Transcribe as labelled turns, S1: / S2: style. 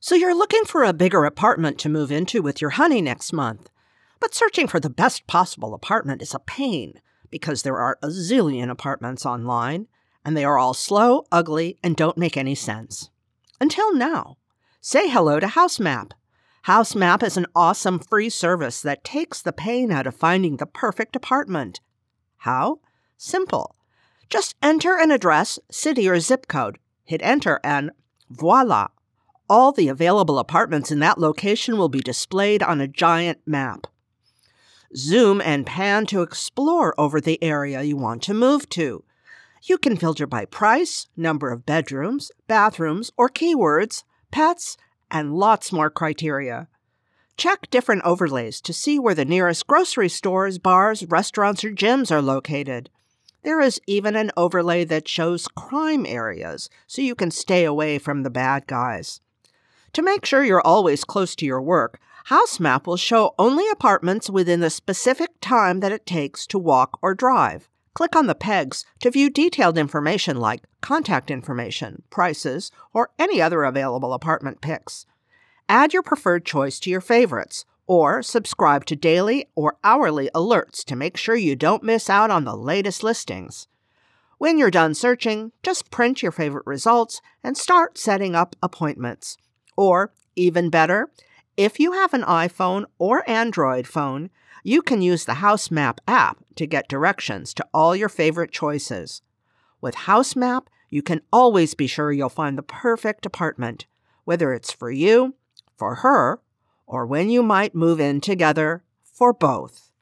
S1: So you're looking for a bigger apartment to move into with your honey next month. But searching for the best possible apartment is a pain because there are a zillion apartments online, and they are all slow, ugly, and don't make any sense. Until now. Say hello to HouseMap. HouseMap is an awesome free service that takes the pain out of finding the perfect apartment. How? Simple. Just enter an address, city, or zip code, hit enter, and voila! All the available apartments in that location will be displayed on a giant map. Zoom and pan to explore over the area you want to move to. You can filter by price, number of bedrooms, bathrooms, or keywords, pets, and lots more criteria. Check different overlays to see where the nearest grocery stores, bars, restaurants, or gyms are located. There is even an overlay that shows crime areas, so you can stay away from the bad guys. To make sure you're always close to your work, HouseMap will show only apartments within the specific time that it takes to walk or drive. Click on the pegs to view detailed information like contact information, prices, or any other available apartment pics. Add your preferred choice to your favorites, or subscribe to daily or hourly alerts to make sure you don't miss out on the latest listings. When you're done searching, just print your favorite results and start setting up appointments. Or, even better, if you have an iPhone or Android phone, you can use the HouseMap app to get directions to all your favorite choices. With HouseMap, you can always be sure you'll find the perfect apartment, whether it's for you, for her, or when you might move in together, for both.